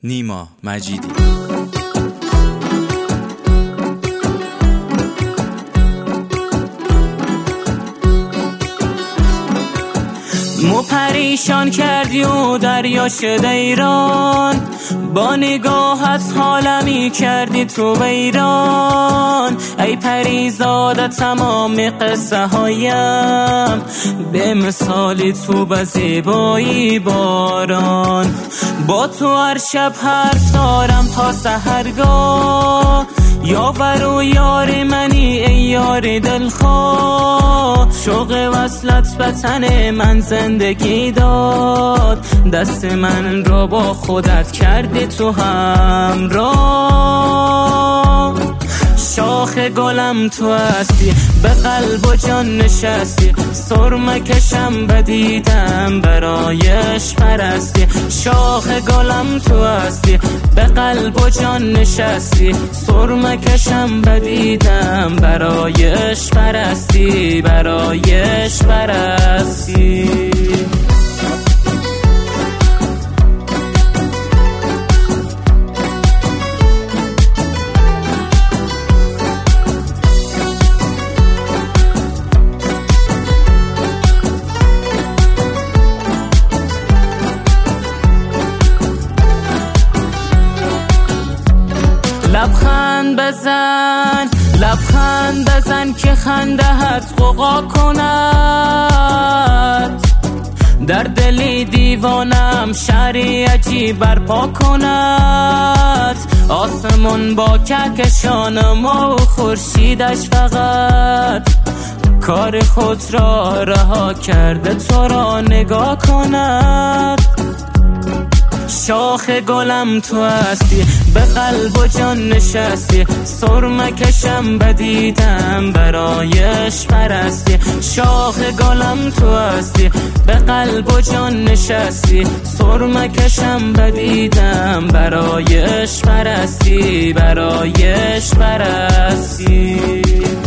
نیما مجیدی. مو پریشان کردی و دریا شد ایران، با نگاهت حالمی کردی تو ویران. ای پریزاده تمام قصه هایم، به مثالی تو به زیبایی باران. با تو هر شب حرف دارم تا سحرگاه، یاور و یار منی ای یار دلخواه. شوق وصلت به تن من زندگی داد، دست من رو با خودت کردی تو همراه. شاخ گلم تو هستی، به قلب و جان نشستی، سرمه کشم بدیدم برایش پرستی. شاخ گلم تو هستی، به قلب و جان نشستی، سرمه کشم بدیدم برایش پرستی، برایش پرستی. لبخند بزن، لبخند بزن که خنده‌ات غوغا کند، در دلی دیوانم شهری عجیب برپا کند. آسمون با کهکشان ما و خورشیدش فقط کار خود را رها کرده تو را نگاه کند. شاخ گلم تو هستی، به قلب و جان نشستی، سرمه کشم بدیدم برایش پرستی. شاخ گلم تو هستی، به قلب و جان نشستی، سرمه کشم بدیدم برایش پرستی، برایش پرستی.